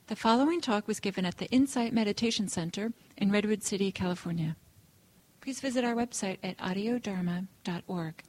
The following talk was given at the Insight Meditation Center in Redwood City, California. Please visit our website at audiodharma.org.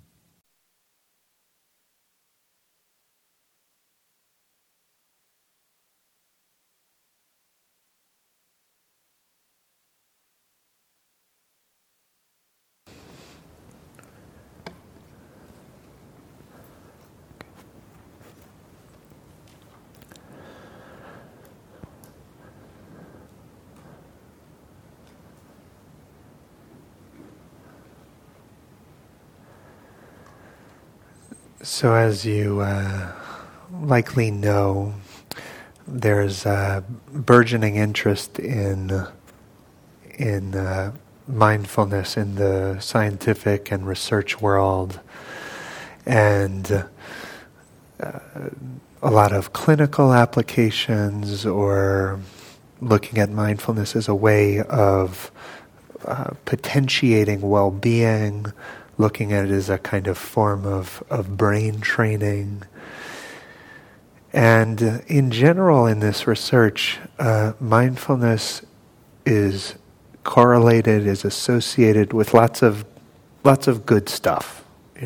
So as you likely know, there's a burgeoning interest in mindfulness in the scientific and research world, and a lot of clinical applications, or looking at mindfulness as a way of potentiating well-being, looking at it as a kind of form of brain training. And in general, in this research, mindfulness is correlated, is associated with lots of good stuff,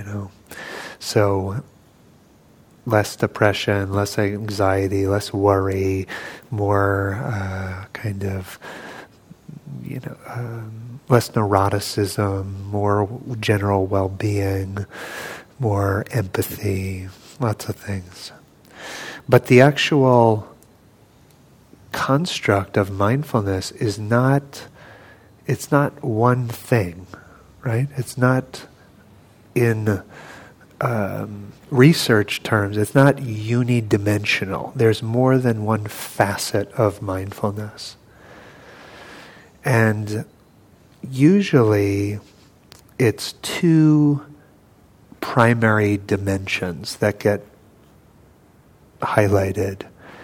So less depression, less anxiety, less worry, more less neuroticism, more general well-being, more empathy, lots of things. But the actual construct of mindfulness is it's not one thing, right? It's not, in research terms, it's not unidimensional. There's more than one facet of mindfulness. And usually it's two primary dimensions that get highlighted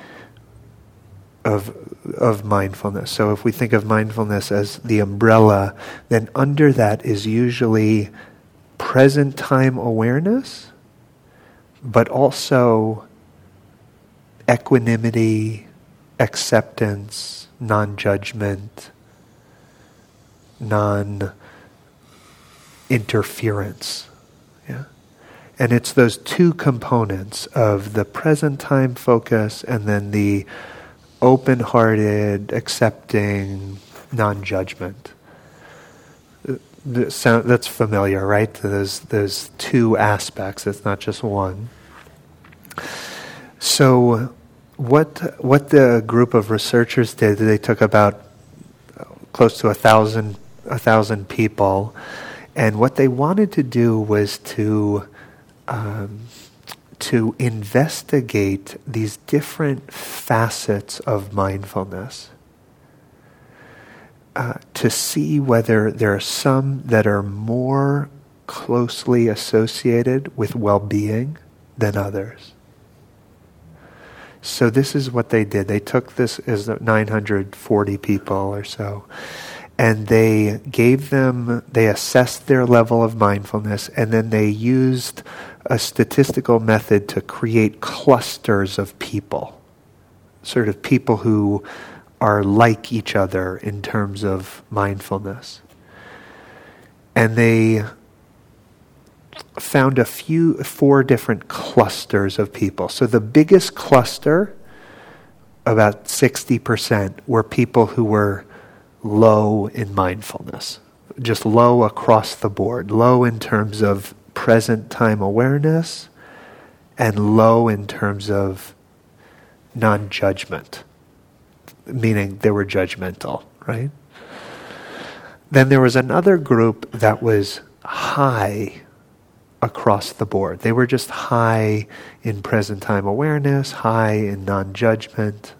of mindfulness. So if we think of mindfulness as the umbrella, then under that is usually present time awareness, but also equanimity, acceptance, non-judgment, non-interference. Yeah? And it's those two components of the present time focus and then the open-hearted, accepting, non-judgment. That's familiar, right? Those two aspects. It's not just one. So what the group of researchers did, they took about close to 1,000 people, and what they wanted to do was to investigate these different facets of mindfulness, to see whether there are some that are more closely associated with well-being than others. So this is what they did. They took this as 940 people or so, and they assessed their level of mindfulness, and then they used a statistical method to create clusters of people, sort of people who are like each other in terms of mindfulness. And they found 4 different clusters of people. So the biggest cluster, about 60%, were people who were low in mindfulness, just low across the board, low in terms of present time awareness, and low in terms of non-judgment, meaning they were judgmental, right? Then there was another group that was high across the board. They were just high in present time awareness, high in non-judgment.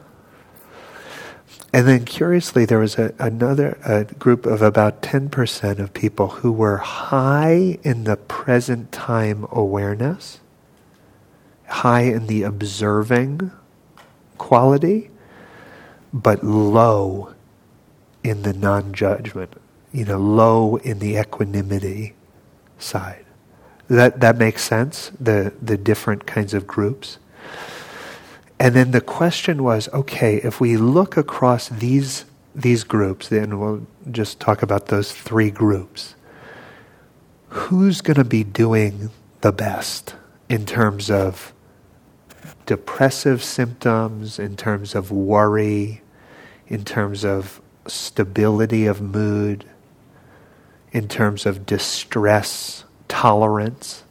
And then curiously, there was another group of about 10% of people who were high in the present time awareness, high in the observing quality, but low in the non-judgment, low in the equanimity side. That makes sense, the different kinds of groups. And then the question was, okay, if we look across these groups, then we'll just talk about those 3 groups. Who's going to be doing the best in terms of depressive symptoms, in terms of worry, in terms of stability of mood, in terms of distress tolerance?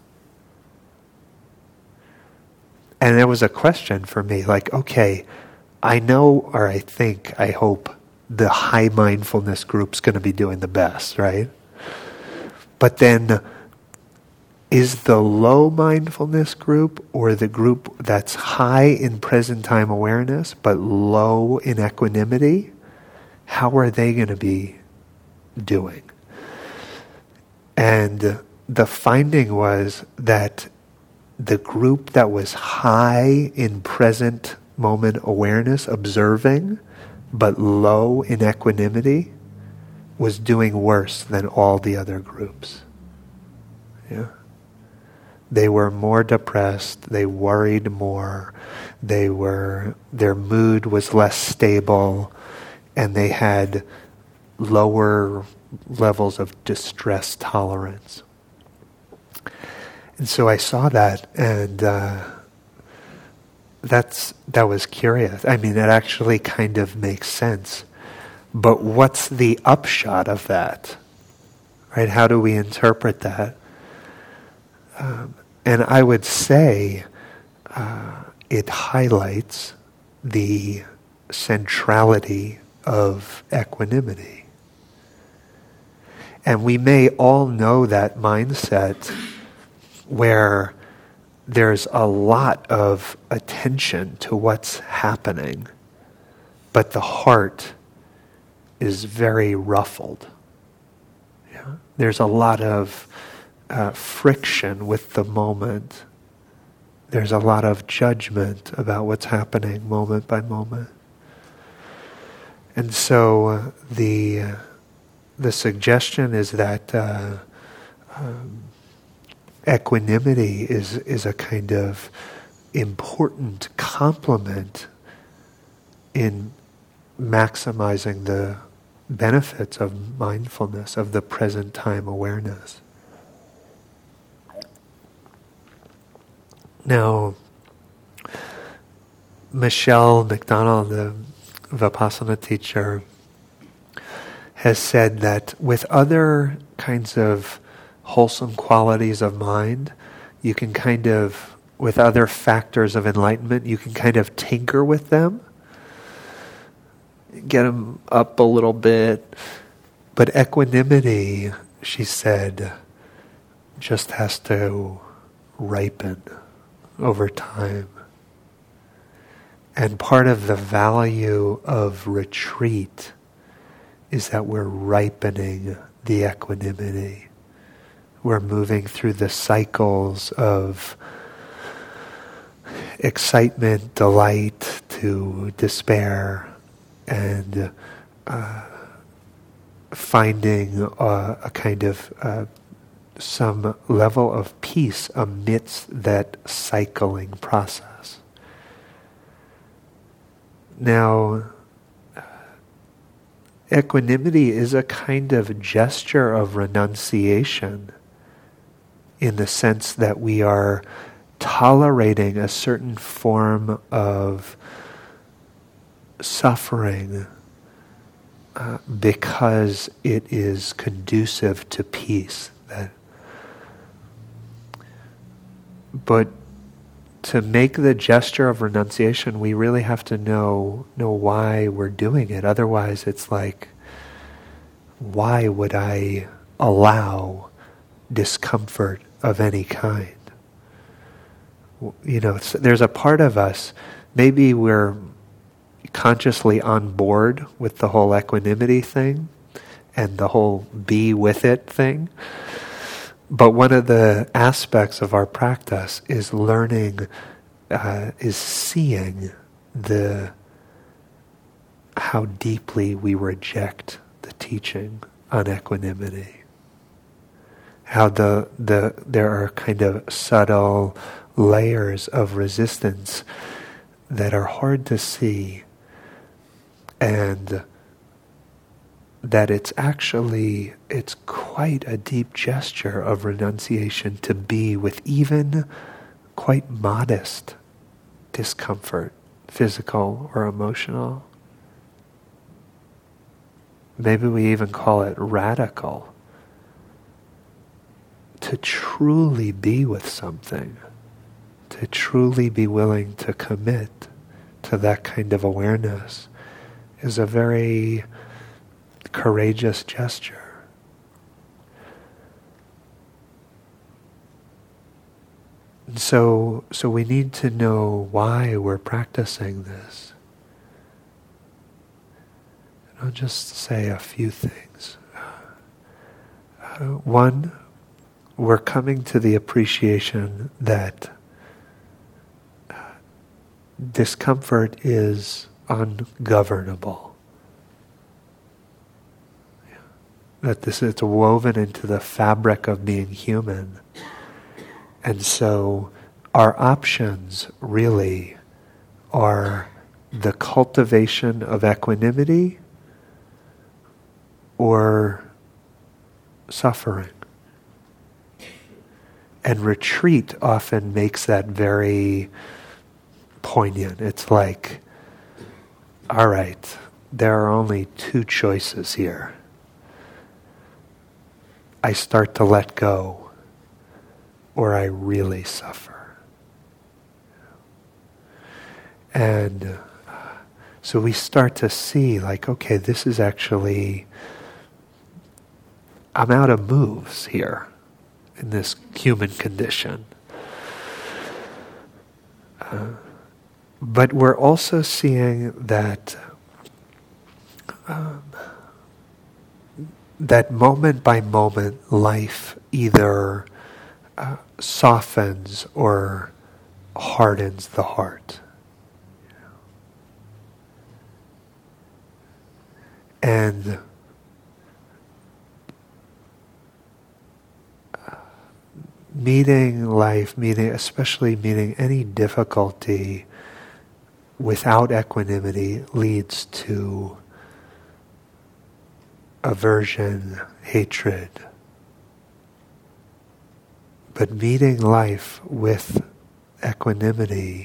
And there was a question for me, like, okay, I know, or I think, I hope, the high mindfulness group's going to be doing the best, right? But then, is the low mindfulness group, or the group that's high in present time awareness but low in equanimity, how are they going to be doing? And the finding was that the group that was high in present moment awareness, observing, but low in equanimity, was doing worse than all the other groups. Yeah. They were more depressed, they worried more, their mood was less stable, and they had lower levels of distress tolerance. And so I saw that, and that was curious. I mean, it actually kind of makes sense. But what's the upshot of that? Right? How do we interpret that? And I would say it highlights the centrality of equanimity. And we may all know that mindset where there's a lot of attention to what's happening, but the heart is very ruffled. Yeah? There's a lot of friction with the moment. There's a lot of judgment about what's happening moment by moment. And so the suggestion is that equanimity is a kind of important complement in maximizing the benefits of mindfulness, of the present time awareness. Now, Michelle McDonald, the Vipassana teacher, has said that with other kinds of wholesome qualities of mind, you can kind of, with other factors of enlightenment, you can kind of tinker with them, get them up a little bit. But equanimity, she said, just has to ripen over time. And part of the value of retreat is that we're ripening the equanimity. We're moving through the cycles of excitement, delight, to despair, and finding a kind of some level of peace amidst that cycling process. Now, equanimity is a kind of gesture of renunciation, in the sense that we are tolerating a certain form of suffering because it is conducive to peace. But to make the gesture of renunciation, we really have to know why we're doing it. Otherwise, it's like, why would I allow discomfort of any kind? You know, there's a part of us, maybe we're consciously on board with the whole equanimity thing and the whole be with it thing. But one of the aspects of our practice is learning, is seeing how deeply we reject the teaching on equanimity. How there are kind of subtle layers of resistance that are hard to see, and that it's quite a deep gesture of renunciation to be with even quite modest discomfort, physical or emotional. Maybe we even call it radical. To truly be with something, to truly be willing to commit to that kind of awareness is a very courageous gesture. And so we need to know why we're practicing this. And I'll just say a few things. One, we're coming to the appreciation that discomfort is ungovernable. That it's woven into the fabric of being human. And so our options really are the cultivation of equanimity or suffering. And retreat often makes that very poignant. It's like, all right, there are only two choices here. I start to let go, or I really suffer. And so we start to see, like, okay, this is actually, I'm out of moves here in this human condition. But we're also seeing that that moment by moment life either softens or hardens the heart. And meeting life, especially meeting any difficulty without equanimity leads to aversion, hatred. But meeting life with equanimity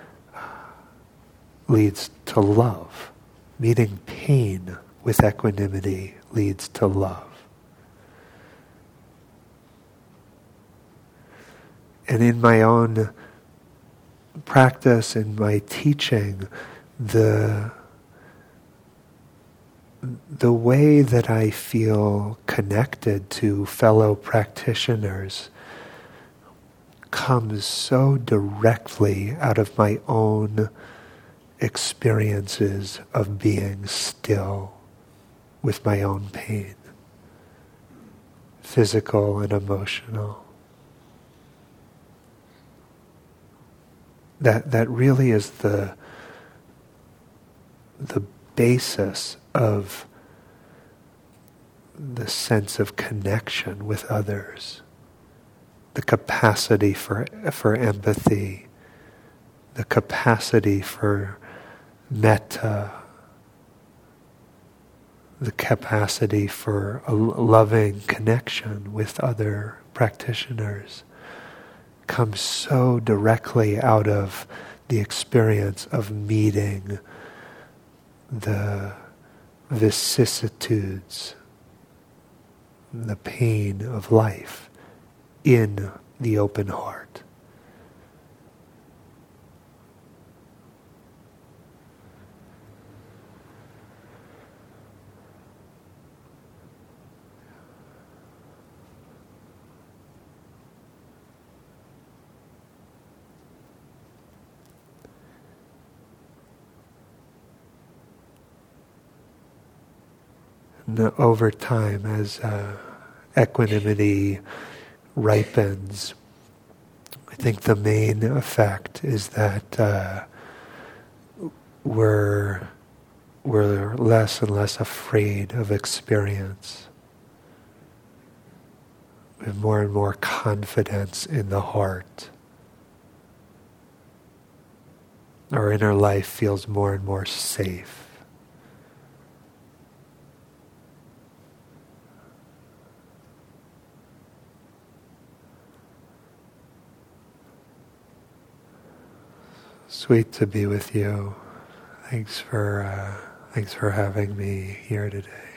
leads to love. Meeting pain with equanimity leads to love. And in my own practice, in my teaching, the way that I feel connected to fellow practitioners comes so directly out of my own experiences of being still with my own pain, physical and emotional. That really is the basis of the sense of connection with others, the capacity for empathy, the capacity for metta, the capacity for a loving connection with other practitioners comes so directly out of the experience of meeting the vicissitudes, the pain of life in the open heart. And over time, as equanimity ripens, I think the main effect is that we're less and less afraid of experience. We have more and more confidence in the heart. Our inner life feels more and more safe. Sweet to be with you. Thanks for having me here today.